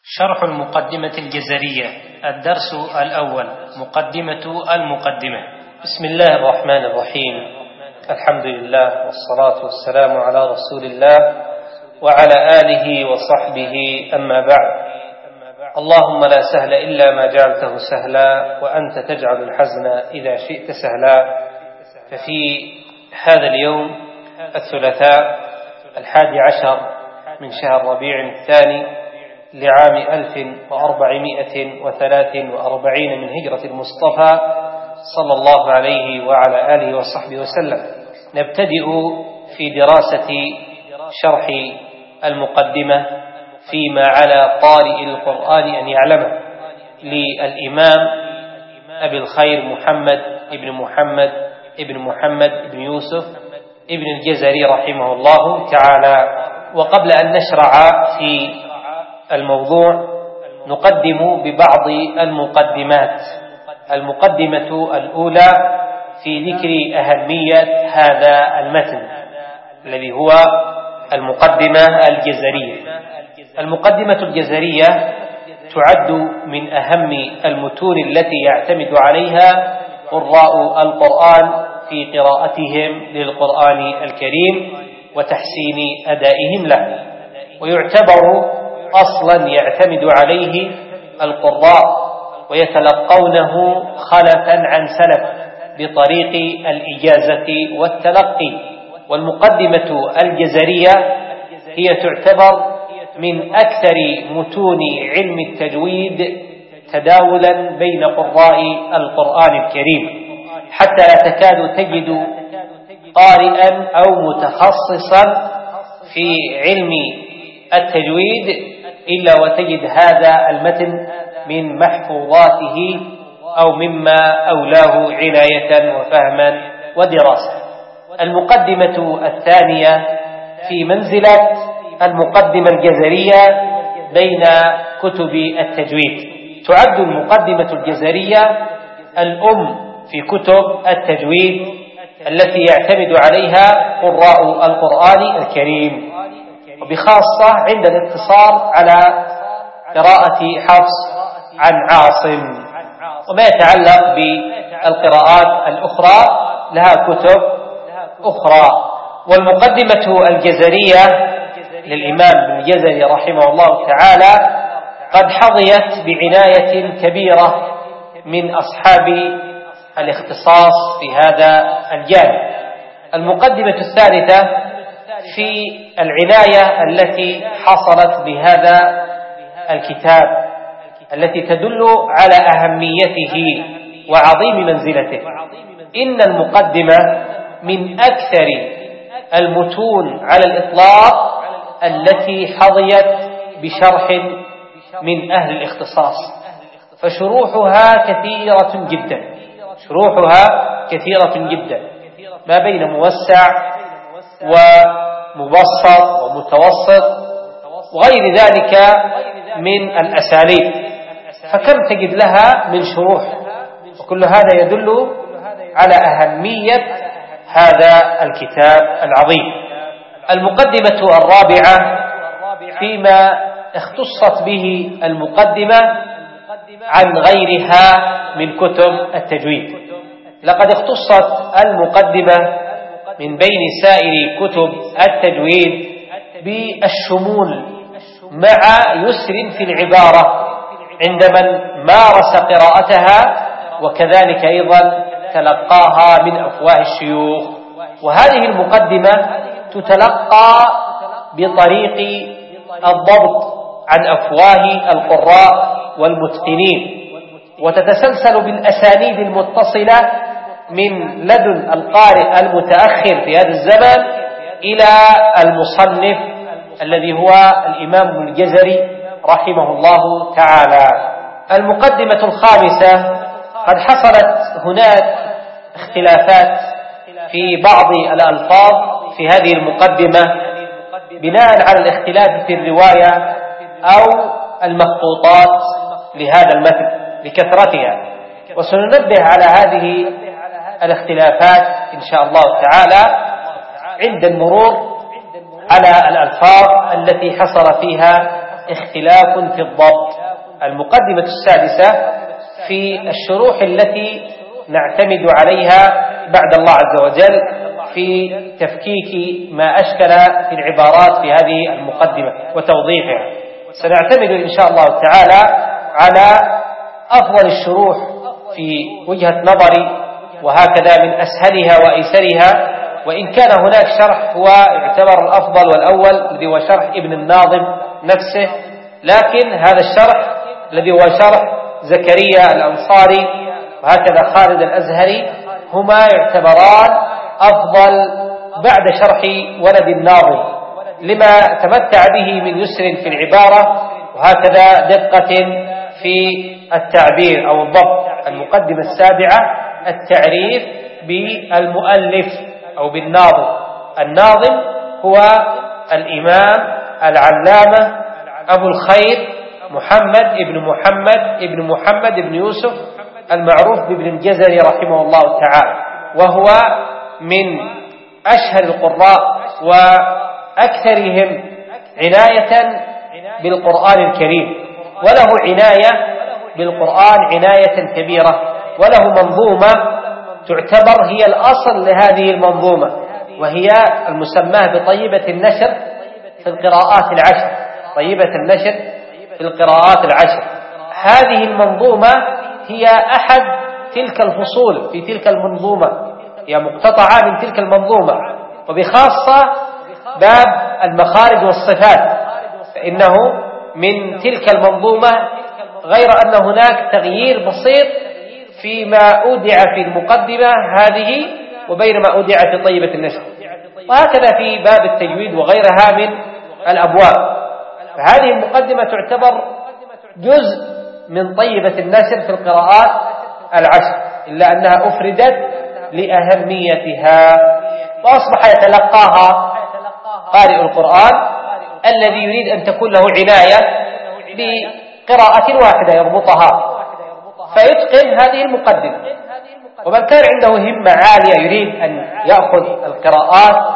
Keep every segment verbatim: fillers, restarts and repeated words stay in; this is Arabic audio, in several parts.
شرح المقدمة الجزرية. الدرس الأول، مقدمة المقدمة. بسم الله الرحمن الرحيم. الحمد لله والصلاة والسلام على رسول الله وعلى آله وصحبه، أما بعد. اللهم لا سهل إلا ما جعلته سهلا وأنت تجعل الحزن إذا شئت سهلا. ففي هذا اليوم الثلاثاء الحادي عشر من شهر ربيع الثاني لعام ألف وأربعمائة وثلاث وأربعين من هجرة المصطفى صلى الله عليه وعلى آله وصحبه وسلم، نبتدئ في دراسة شرح المقدمة فيما على قارئ القرآن أن يعلمه للإمام أبي الخير محمد ابن محمد ابن محمد ابن يوسف ابن الجزري رحمه الله تعالى. وقبل أن نشرع في الموضوع نقدم ببعض المقدمات. المقدمة الأولى في ذكر أهمية هذا المتن الذي هو المقدمة الجزرية. المقدمة الجزرية تعد من أهم المتون التي يعتمد عليها قراء القرآن في قراءتهم للقرآن الكريم وتحسين أدائهم له، ويعتبر أصلا يعتمد عليه القراء ويتلقونه خلفا عن سلف بطريق الإجازة والتلقي. والمقدمة الجزرية هي تعتبر من أكثر متون علم التجويد تداولا بين قراء القرآن الكريم، حتى لا تكاد تجد قارئا أو متخصصا في علم التجويد إلا وتجد هذا المتن من محفوظاته أو مما أولاه عناية وفهما ودراسة. المقدمة الثانية في منزلة المقدمة الجزرية بين كتب التجويد. تعد المقدمة الجزرية الأم في كتب التجويد التي يعتمد عليها قراء القرآن الكريم، وبخاصة عند الاقتصار على قراءة حفص عن عاصم. وما يتعلق بالقراءات الأخرى لها كتب أخرى. والمقدمة الجزرية للإمام ابن الجزري رحمه الله تعالى قد حظيت بعناية كبيرة من أصحاب الاختصاص في هذا الجانب. المقدمة الثالثة في العناية التي حصلت بهذا الكتاب التي تدل على أهميته وعظيم منزلته. إن المقدمة من أكثر المتون على الإطلاق التي حظيت بشرح من أهل الاختصاص، فشروحها كثيرة جدا شروحها كثيرة جدا ما بين موسع ومبسط ومتوسط وغير ذلك من الأساليب، فكم تجد لها من شروح، وكل هذا يدل على أهمية هذا الكتاب العظيم. المقدمة الرابعة فيما اختصت به المقدمة عن غيرها من كتب التجويد. لقد اختصت المقدمة من بين سائر كتب التجويد بالشمول مع يسر في العبارة عند من مارس قراءتها، وكذلك أيضا تلقاها من أفواه الشيوخ. وهذه المقدمة تتلقى بطريق الضبط عن أفواه القراء والمتقنين، وتتسلسل بالأسانيد المتصلة من لدن القارئ المتأخر في هذا الزمن إلى المصنف الذي هو الإمام ابن الجزري رحمه الله تعالى. المقدمة الخامسة قد حصلت هناك اختلافات في بعض الألفاظ في هذه المقدمة بناء على الاختلاف في الرواية أو المخطوطات لهذا المتن لكثرتها، وسننبه على هذه الاختلافات إن شاء الله تعالى عند المرور على الألفاظ التي حصل فيها اختلاف في الضبط. المقدمة السادسة في الشروح التي نعتمد عليها بعد الله عز وجل في تفكيك ما أشكل في العبارات في هذه المقدمة وتوضيحها. سنعتمد إن شاء الله تعالى على أفضل الشروح في وجهة نظري، وهكذا من أسهلها وأيسرها، وإن كان هناك شرح هو يعتبر الأفضل والأول الذي هو شرح ابن الناظم نفسه، لكن هذا الشرح الذي هو شرح زكريا الأنصاري وهكذا خالد الأزهري هما يعتبران أفضل بعد شرح ولد الناظم، لما تمتع به من يسر في العبارة وهكذا دقة في التعبير أو الضبط. المقدمة السابعة التعريف بالمؤلف أو بالناظم. الناظم هو الإمام العلامة أبو الخير محمد ابن محمد ابن محمد ابن يوسف المعروف بابن الجزري رحمه الله تعالى، وهو من أشهر القراء وأكثرهم عناية بالقرآن الكريم، وله عناية بالقرآن عناية كبيرة، وله منظومة تعتبر هي الأصل لهذه المنظومة، وهي المسماة بطيبة النشر في القراءات العشر. طيبة النشر في القراءات العشر هذه المنظومة هي أحد تلك الفصول في تلك المنظومة، هي مقتطعة من تلك المنظومة، وبخاصة باب المخارج والصفات فإنه من تلك المنظومة، غير أن هناك تغيير بسيط فيما أودع في المقدمة هذه وبين ما أودع في طيبة النشر، وهكذا في باب التجويد وغيرها من الأبواب. فهذه المقدمة تعتبر جزء من طيبة النشر في القراءات العشر، إلا أنها أفردت لأهميتها، وأصبح يتلقاها قارئ القرآن الذي يريد أن تكون له عناية بقراءة واحدة يربطها فيتقن هذه المقدمة. ومن كان عنده همة عالية يريد أن يأخذ القراءات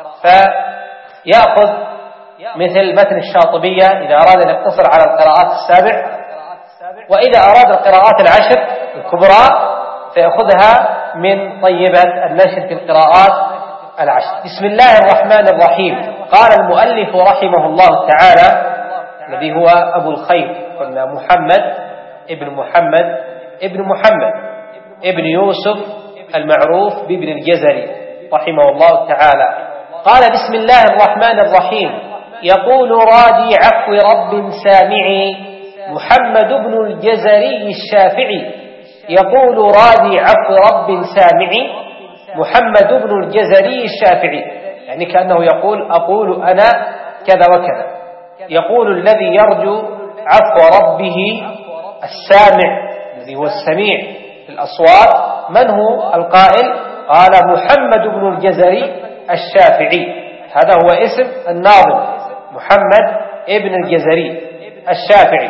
فيأخذ مثل متن الشاطبية إذا أراد أن يقتصر على القراءات السابع، وإذا أراد القراءات العشر الكبرى فيأخذها من طيبة النشر في القراءات العشر. بسم الله الرحمن الرحيم. قال المؤلف رحمه الله تعالى الذي هو أبو الخير، قلنا محمد ابن محمد ابن محمد ابن يوسف المعروف بابن الجزري رحمه الله تعالى، قال بسم الله الرحمن الرحيم. يقول رادي عفو رب سامعي محمد بن الجزري الشافعي. يقول رادي عفو رب سامعي محمد بن الجزري الشافعي، يعني كأنه يقول أقول أنا كذا وكذا. يقول الذي يرجو عفو ربه السامع الذي هو السميع في الأصوات. من هو القائل؟ قال محمد بن الجزري الشافعي، هذا هو اسم الناظم محمد ابن الجزري الشافعي.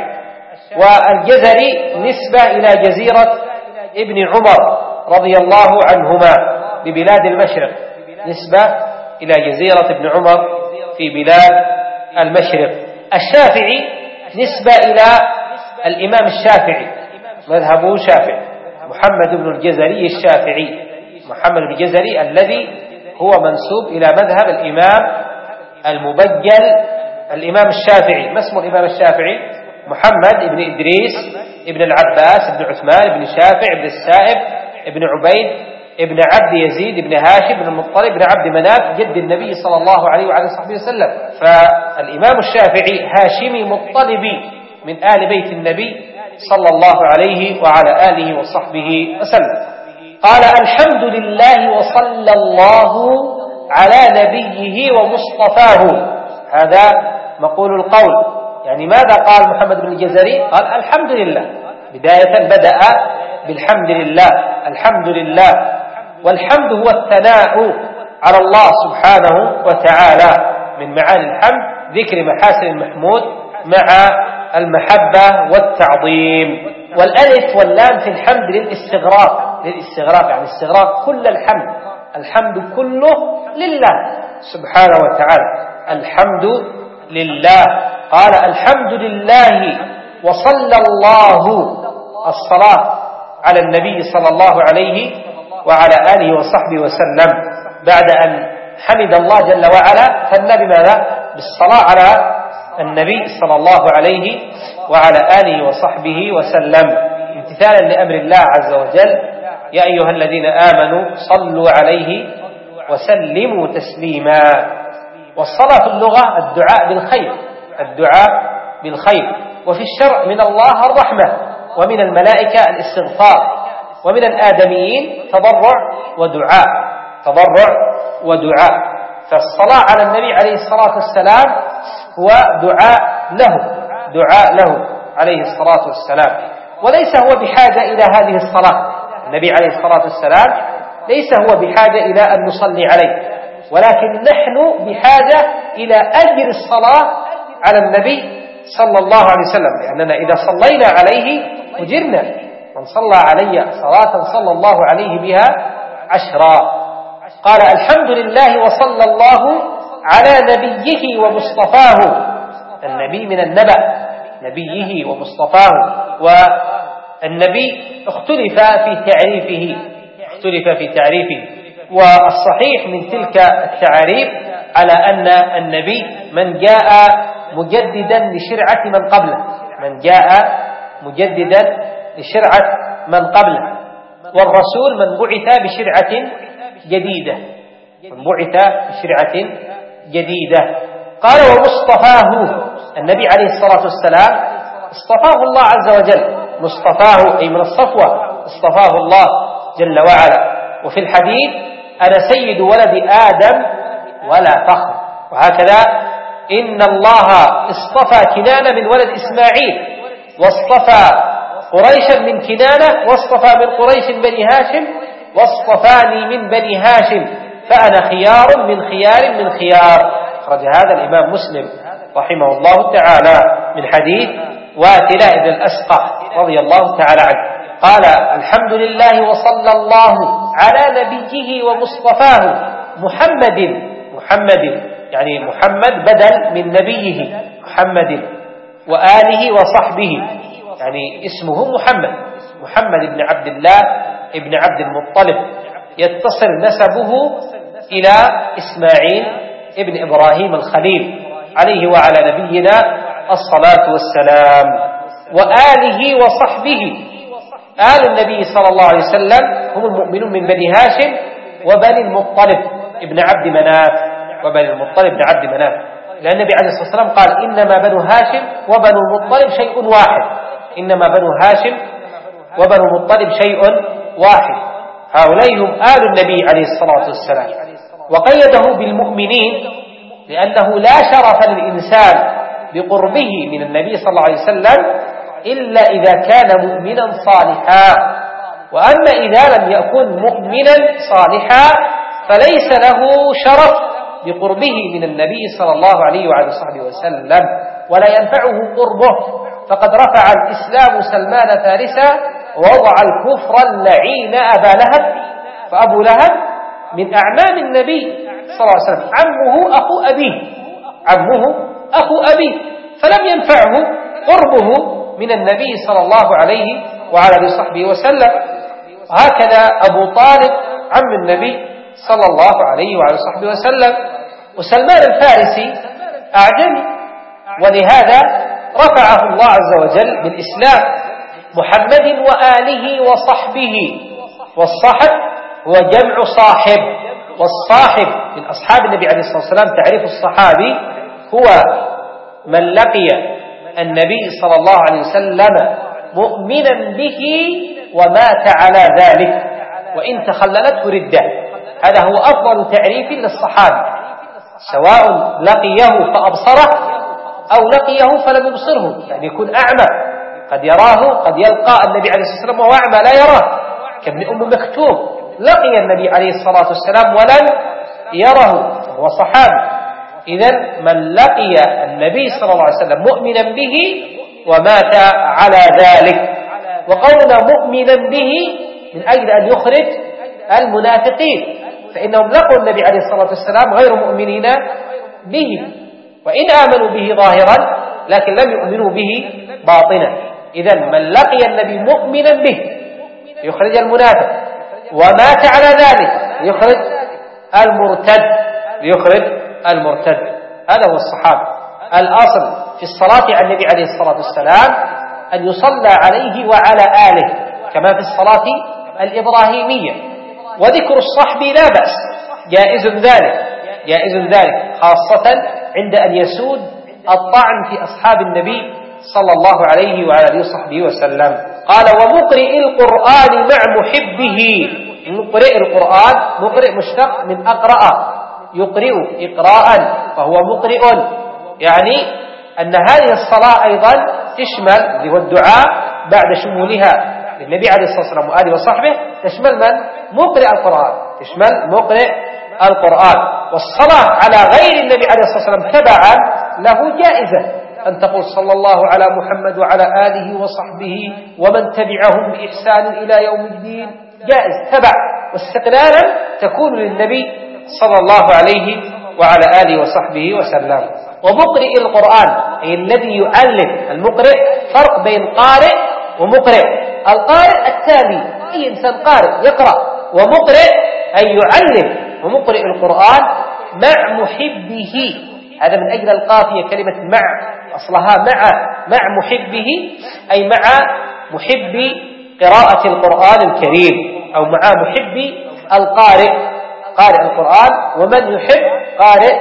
والجزري نسبة إلى جزيرة ابن عمر رضي الله عنهما ببلاد المشرق، نسبة إلى جزيرة ابن عمر في بلاد المشرق. الشافعي نسبة إلى الإمام الشافعي، مذهبه شافعي، محمد بن الجزري الشافعي، محمد بن الجزري الذي هو منسوب إلى مذهب الإمام المبجل الإمام الشافعي. ما اسم الإمام الشافعي؟ محمد بن إدريس ابن العباس بن عثمان بن شافع بن السائب ابن عبيد ابن عبد يزيد بن هاشم بن المطلب بن عبد مناف جد النبي صلى الله عليه وعلى صحبه وسلم. فالإمام الشافعي هاشمي مطلبي من آل بيت النبي صلى الله عليه وعلى آله وصحبه وسلم. قال الحمد لله وصلى الله على نبيه ومصطفاه. هذا مقول القول، يعني ماذا قال محمد بن الجزري؟ قال الحمد لله، بداية بدأ بالحمد لله. الحمد لله، والحمد هو الثناء على الله سبحانه وتعالى، من معاني الحمد ذكر محاسن المحمود مع المحبة والتعظيم. والألف واللام في الحمد للاستغراق، للاستغراق يعني استغراق كل الحمد، الحمد كله لله سبحانه وتعالى. الحمد لله قال الحمد لله وصلى الله، الصلاة على النبي صلى الله عليه وعلى آله وصحبه وسلم. بعد أن حمد الله جل وعلا ثنى بماذا؟ بالصلاة على النبي صلى الله عليه وعلى آله وصحبه وسلم، امتثالا لأمر الله عز وجل: يا أيها الذين آمنوا صلوا عليه وسلموا تسليما. والصلاة في اللغة الدعاء بالخير، الدعاء بالخير. وفي الشرع من الله الرحمة، ومن الملائكة الاستغفار، ومن الآدميين تضرع ودعاء، تضرع ودعاء. فالصلاة على النبي عليه الصلاة والسلام هو دعاء له، دعاء له عليه الصلاة والسلام. وليس هو بحاجة إلى هذه الصلاة، النبي عليه الصلاة والسلام ليس هو بحاجة إلى أن نصلي عليه، ولكن نحن بحاجة إلى أجر الصلاة على النبي صلى الله عليه وسلم، لأننا إذا صلينا عليه أجرنا. من صلى علي صلاة صلى الله عليه بها عشرا. قال الحمد لله وصلى الله على نبيه ومصطفاه. النبي من النبأ، نبيه ومصطفاه. والنبي اختلف في تعريفه، اختلف في تعريفه والصحيح من تلك التعاريف على أن النبي من جاء مجددا لشرعة من قبله، من جاء مجددا لشرعة من قبله. والرسول من بعث بشرعة جديدة، من بعث بشرعة جديدة. قال ومصطفاه، النبي عليه الصلاة والسلام اصطفاه الله عز وجل، مصطفاه أي من الصفوة، اصطفاه الله جل وعلا. وفي الحديث أنا سيد ولد آدم ولا فخر. وهكذا إن الله اصطفى كنانة من ولد إسماعيل، واصطفى قريشا من كنانة، واصطفى من قريش بني هاشم، واصطفاني من بني هاشم، فأنا خيار من خيار من خيار. أخرج هذا الإمام مسلم رحمه الله تعالى من حديث واتلة بن الأسقع رضي الله تعالى عنه. قال الحمد لله وصلى الله على نبيه ومصطفاه محمد، محمد يعني محمد بدل من نبيه محمد، وآله وصحبه يعني اسمه محمد، محمد بن عبد الله ابن عبد المطلب، يتصل نسبه إلى إسماعيل ابن إبراهيم الخليل عليه وعلى نبينا الصلاة والسلام. وآله وصحبه، آل النبي صلى الله عليه وسلم هم المؤمنون من بني هاشم وبني المطلب ابن عبد مناف، وبني المطلب بن عبد مناف، لأن النبي عليه الصلاة والسلام قال إنما بنو هاشم وبنو المطلب شيء واحد، إنما بنو هاشم وبنو المطلب شيء واحد. هؤلاء هم آل النبي عليه الصلاة والسلام. وقيده بالمؤمنين لأنه لا شرف للإنسان بقربه من النبي صلى الله عليه وسلم إلا إذا كان مؤمنا صالحا. وأما إذا لم يكن مؤمنا صالحا فليس له شرف بقربه من النبي صلى الله عليه وعلى صحبه وسلم، ولا ينفعه قربه. فقد رفع الإسلام سلمان فارسا ووضع الكفر اللعين أبا لهب. فأبو لهب من أعمام النبي صلى الله عليه وسلم، عمه أخو أبيه، عمه أخو أبيه، فلم ينفعه قربه من النبي صلى الله عليه وعلى صحبه وسلم. وهكذا أبو طالب عم النبي صلى الله عليه وعلى صحبه وسلم. وسلمان الفارسي أعجمي، ولهذا رفعه الله عز وجل بالإسلام. محمد وآله وصحبه، والصحب هو جمع صاحب، والصاحب من أصحاب النبي عليه الصلاة والسلام. تعريف الصحابي هو من لقي النبي صلى الله عليه وسلم مؤمنا به ومات على ذلك وإن تخللته ردة. هذا هو أفضل تعريف للصحابي، سواء لقيه فأبصره أو لقيه فلم يبصره، يعني يكون أعمى، قد يراه قد يلقى النبي عليه الصلاة والسلام وهو أعمى لا يراه، كابن أم مكتوم لقي النبي عليه الصلاة والسلام ولم يره وهو صحابي. إذن من لقي النبي صلى الله عليه وسلم مؤمنا به ومات على ذلك. وقولنا مؤمنا به من أجل أن يخرج المنافقين، فإنهم لقوا النبي عليه الصلاة والسلام غير مؤمنين به، وإن آمنوا به ظاهرا لكن لم يؤمنوا به باطنا. إذن من لقي النبي مؤمنا به يخرج المنافق، ومات على ذلك يخرج المرتد يخرج المرتد. هذا هو الصحابة. الأصل في الصلاة على النبي عليه الصلاة والسلام أن يصلى عليه وعلى آله كما في الصلاة الإبراهيمية. وذكر الصحب لا بأس، جائز ذلك جائز ذلك خاصة عند أن يسود الطعن في أصحاب النبي صلى الله عليه وعلى آله وصحبه وسلم. قال ومقرئ القرآن مع محبه. مقرئ القرآن، مقرئ مشتق من أقرأ، يقرئ إقراء فهو مقرئ، يعني أن هذه الصلاة أيضا تشمل اللي هو الدعاء بعد شمولها للنبي عليه الصلاة والسلام وآله وصحبه، تشمل من؟ مقرئ القرآن، تشمل مقرئ القرآن. والصلاة على غير النبي عليه الصلاة والسلام تبعا له جائزة، أن تقول صلى الله على محمد وعلى آله وصحبه ومن تبعهم بإحسان إلى يوم الدين، جائز تبع، واستقلالا تكون للنبي صلى الله عليه وعلى آله وصحبه وسلم. ومقرئ القرآن أي الذي يعلم. المقرئ فرق بين قارئ ومقرئ. القارئ التالي، أي إنسان قارئ يقرأ، ومقرئ أي يعلم. ومقرئ القرآن مع محبه، هذا من أجل القافية كلمة مع، أصلها مع مع محبه أي مع محب قراءة القرآن الكريم، أو مع محب القارئ، قارئ القرآن. ومن يحب قارئ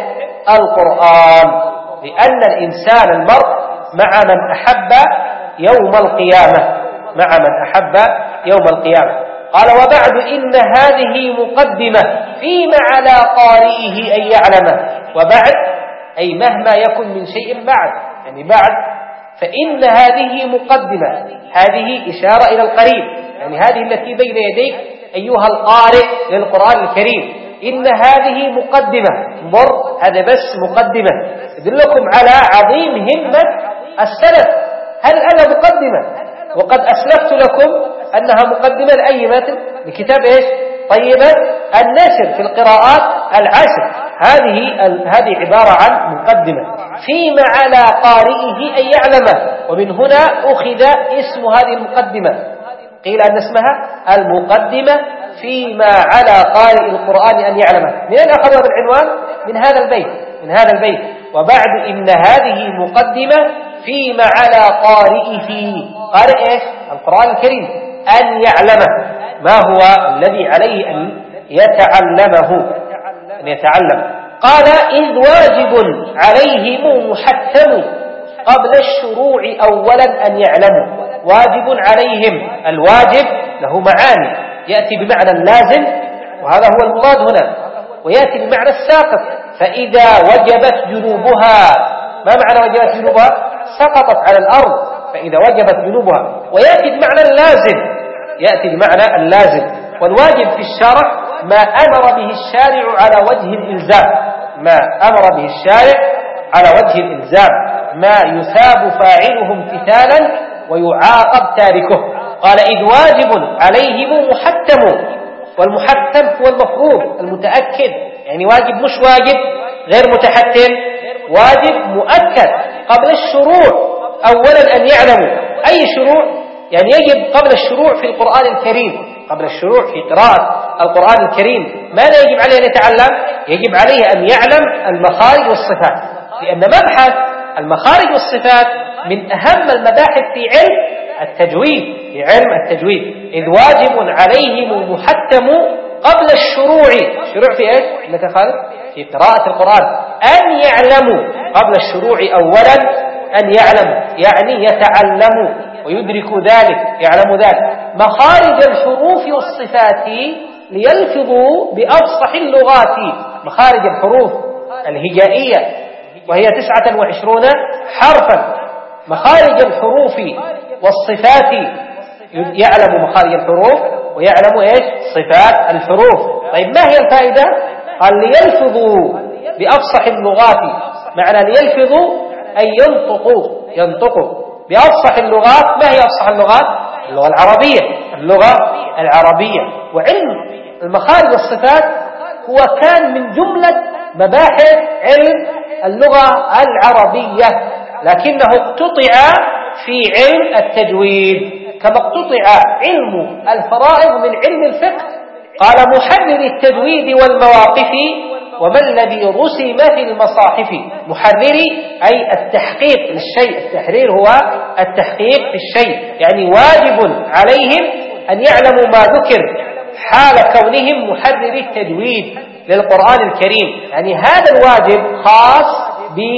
القرآن، لأن الإنسان المرء مع من أحب يوم القيامة، مع من أحب يوم القيامة. قال وبعد إن هذه مقدمة فيما على قارئه أن يعلمه. وبعد أي مهما يكن من شيء بعد، يعني بعد، فإن هذه مقدمة، هذه إشارة إلى القريب، يعني هذه التي بين يديك أيها القارئ للقرآن الكريم، إن هذه مقدمة، انظر هذا بس مقدمة يدلكم على عظيم همة السلف. هل أنا مقدمة وقد أسلفت لكم أنها مقدمة لأي متن؟ لكتاب إيش؟ طيبة النشر في القراءات العشر. هذه هذه عبارة عن مقدمة فيما على قارئه أن يعلمه، ومن هنا أخذ اسم هذه المقدمة، قيل أن اسمها المقدمة فيما على قارئ القرآن أن يعلمه. من أين أخذ هذا العنوان؟ من هذا البيت، من هذا البيت وبعد إن هذه مقدمة فيما على قارئه، قارئ إيش؟ القرآن الكريم، أن يعلمه، ما هو الذي عليه أن يتعلمه، أن يتعلم. قال إذ واجب عليهم محتم قبل الشروع أولا أن يعلموا. واجب عليهم، الواجب له معاني، يأتي بمعنى اللازم وهذا هو المراد هنا، ويأتي بمعنى الساقط. فإذا وجبت جنوبها، ما معنى وجبت جنوبها؟ سقطت على الأرض، فإذا وجبت جنوبها. ويأتي بمعنى اللازم، يأتي بمعنى اللازم. والواجب في الشرع ما أمر به الشارع على وجه الإلزام، ما أمر به الشارع على وجه الإلزام، ما يثاب فاعله امتثالا ويعاقب تاركه. قال إذ واجب عليهم محتم، والمحتم هو المفروض المتأكد، يعني واجب مش واجب غير متحتم، واجب مؤكد قبل الشروع أولا أن يعلموا. أي شروع؟ يعني يجب قبل الشروع في القرآن الكريم، قبل الشروع في قراءة القرآن الكريم ماذا يجب عليه أن يتعلم؟ يجب عليه أن يعلم المخارج والصفات، لأن مبحث المخارج والصفات من أهم المباحث في علم التجويد، في علم التجويد. إذ واجب عليهم محتم قبل الشروع، الشروع في إيش؟ نتخيل في قراءة القرآن، أن يعلموا قبل الشروع أولا، أن يعلموا يعني يتعلموا ويدركوا ذلك، يعلموا ذلك مخارج الحروف والصفات ليلفظوا بأفصح اللغات. مخارج الحروف الهجائية وهي تسعة وعشرون حرفا، مخارج الحروف والصفات، يعلم مخارج الحروف ويعلم إيش؟ صفات الحروف. طيب ما هي الفائدة؟ قال ليلفظوا بأفصح اللغات، معنى ليلفظوا أي ينطقوا، ينطقوا بأفصح اللغات. ما هي أفصح اللغات؟ اللغة العربية، اللغة العربية. وعلم المخارج والصفات هو كان من جملة مباحث علم اللغة العربية، لكنه اقتطع في علم التجويد كما اقتطع علم الفرائض من علم الفقه. قال محرر التجويد والمواقف وما الذي رسم في المصاحف. محرري أي التحقيق للشيء، التحرير هو التحقيق في الشيء، يعني واجب عليهم أن يعلموا ما ذكر حال كونهم محرر التجويد للقرآن الكريم. يعني هذا الواجب خاص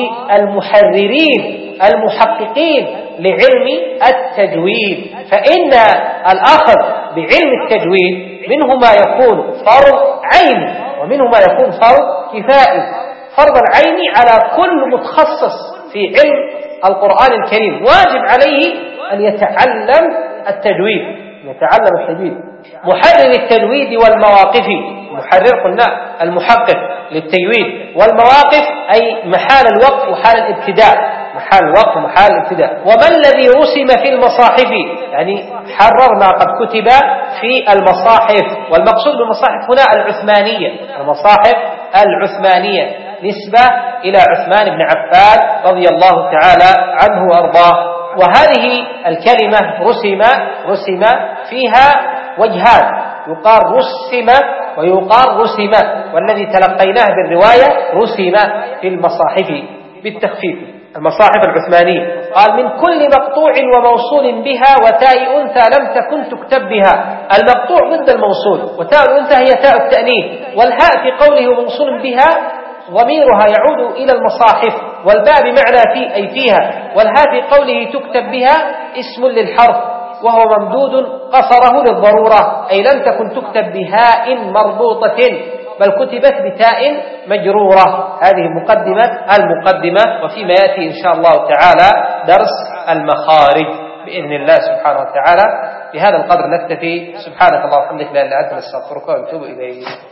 بالمحررين المحققين لعلم التجويد، فإن الأخذ بعلم التجويد منه ما يكون فرض عين ومنه ما يكون فرض كفائي. فرض العين على كل متخصص في علم القرآن الكريم، واجب عليه أن يتعلم التجويد، يتعلم التجويد. محرر التجويد والمواقف، محرر قلنا المحقق للتجويد، والمواقف أي محال الوقف وحال الابتداء، محال الوقف ومحال الابتداء. وما الذي رسم في المصاحف، يعني حرر ما قد كتب في المصاحف، والمقصود بالمصاحف هنا العثمانية، المصاحف العثمانية نسبة إلى عثمان بن عفان رضي الله تعالى عنه وأرضاه. وهذه الكلمة رسم رسم فيها وجهان، يقال رسم ويقال رسم، والذي تلقيناه بالرواية رسم في المصاحف بالتخفيف. المصاحف العثمانية قال من كل مقطوع وموصول بها وتاء أنثى لم تكن تكتب بها. المقطوع ضد الموصول، وتاء الأنثى هي تاء التأنيث، والهاء في قوله موصول بها ضميرها يعود إلى المصاحف، والباء بمعنى في أي فيها، والهاء في قوله تكتب بها اسم للحرف وهو ممدود قصره للضرورة، أي لم تكن تكتب بهاء مربوطة بل كتبت بتاء مجرورة. هذه مقدمة المقدمة، وفيما يأتي إن شاء الله تعالى درس المخارج بإذن الله سبحانه وتعالى. بهذا القدر نكتفي. سبحانك اللهم وبحمدك لا إله إلا أنت نستغفرك ونتوب إليك.